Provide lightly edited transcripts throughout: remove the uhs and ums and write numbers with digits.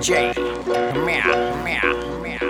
DJ. Meow, meow, meow.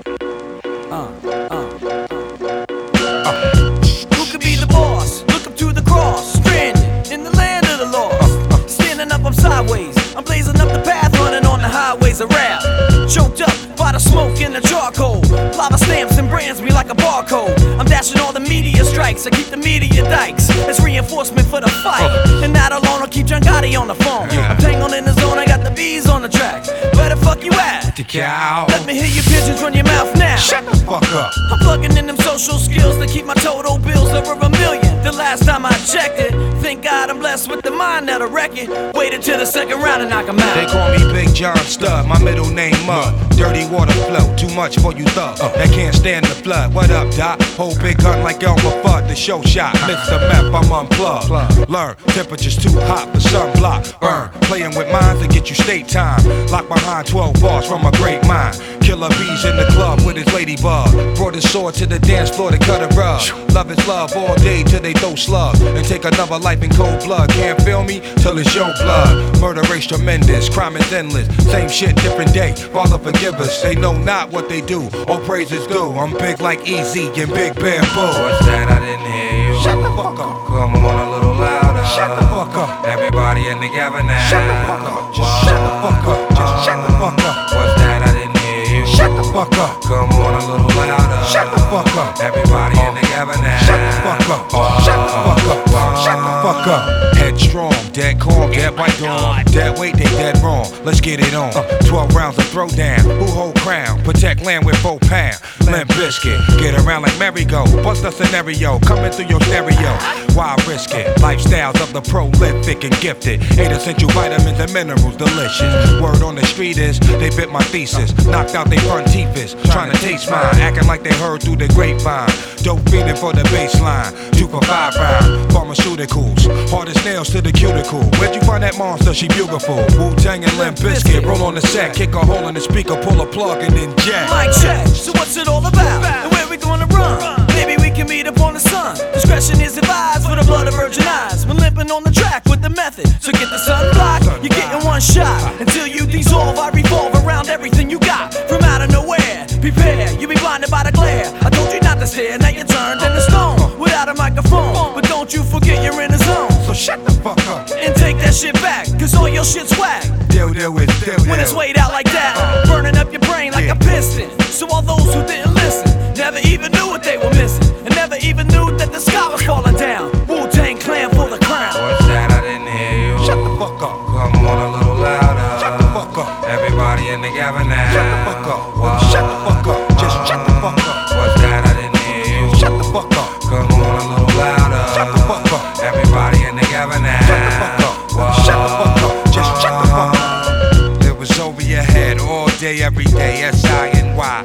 Who could be the boss? Look up to the cross. Stranded in the land of the lost. Standing up, I'm sideways. I'm blazing up the path, running on the highways of rap. Choked up by the smoke and the charcoal. Lava stamps and brands me like a barcode. I'm dashing all the media strikes. I keep the media dikes. It's reinforcement for the fight. And not alone, I'll keep John Gotti on the phone. I'm tangled in the zone, I got the bees on the track. Where the fuck you at? The cow. Let me hear your pigeons run your mouth now. Shut the fuck up. I'm plugging in them social skills to keep my total bills over $1 million. The last time I checked it, thank God I'm blessed with the mind that'll wreck it. Waited till the second round and knock 'em out. They call me Big John Stud, my middle name Mud. Dirty water flow, too much for you thug. That can't stand the flood. What up, Doc? Hold big gun like Elmer Fudd, the show shot. Mr. Meth, I'm unplugged. Learn, temperature's too hot for sunblock. Burn, playing with minds to get you state time. Locked behind 12 bars from a great mind. Killer bees in the club with his ladybug. Brought his sword to the dance floor to cut a rug. Love is love all day till they throw slugs. And take another life in cold blood. Can't feel me till it's your blood. Murder race tremendous, crime is endless. Same shit, different day. Father forgive us. They know not what they do. All praise is due. I'm big like Easy and Big Bamboo. What's that? I didn't hear you. Shut the fuck up. Come on a little louder. Shut the fuck up. Everybody in together now. Shut the fuck up. Just shut the fuck up. Just shut the fuck up. What's that? I didn't hear you. Shut the fuck up. Come on a little louder. Shut the fuck up. Everybody in together now. Shut the fuck up. Shut the fuck up. Shut the fuck up. Headstrong, dead calm, dead white dawn. Dead weight, they dead wrong. Let's get it on. 12 rounds of throwdown. Who hold crown? Protect land with 4 pounds. Limp Biscuit. Get around like merry-go. Bust a scenario. Coming through your stereo. Why risk it? Lifestyles of the prolific and gifted. 8 essential vitamins and minerals. Delicious. Word on the street is they bit my thesis. Knocked out they front teeth is. Trying to taste mine. Acting like they heard through the grapevine. Dope feeding for the baseline. 2 for 5 round. Pharmaceuticals. Hardest nails to the cuticle. Where'd you find that monster? She beautiful. Wu-Tang and Limp Bizkit. Roll on the set. Kick a hole in the speaker. Pull a plug and then jack. Mic check. So what's it all about? And where we gonna run? Maybe we can meet up on the sun. Discretion is advised for the blood of virgin eyes. We're limping on the track with the method. So get the sunblock. You're getting one shot. Until you dissolve, I revolve around everything you got. From out of nowhere, prepare. You'll be blinded by the glare. I told you not to stare. Now you're turned into stone without a microphone. But don't you forget you're in the zone. So shut the fuck up. And take that shit back, cause all your shit's whack. Deal with deal. When it's weighed out like that, burning up your brain like a piston. So all those who didn't listen never even knew what they were missing, and never even knew that the sky was falling down. Wu-Tang Clan for the crown. What's that? I didn't hear you. Shut the fuck up. Come on a little louder. Shut the fuck up. Everybody in together now. Shut the fuck up. Shut the fuck up. Just shut the fuck up. What's that? I didn't hear you. Shut the fuck up. Come on a little louder. Shut the fuck up. Everybody in together now. Shut the fuck up. Shut the fuck up. Just shut the fuck up. It was over your head all day, every day. SINY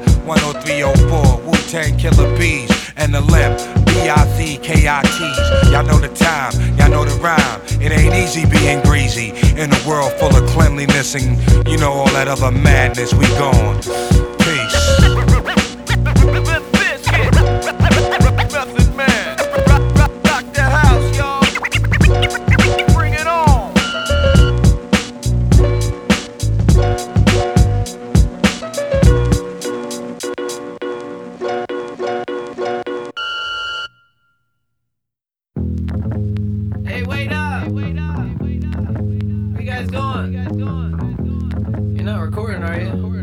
10304. Wu-Tang Killer Bees and the Limp. BIZKITs. Y'all know the time. Y'all know the rhyme. It ain't easy being greasy in a world full of cleanliness and you know all that other madness. We gone. Peace. Hey, wait up! Where you guys going? You're not recording, are you?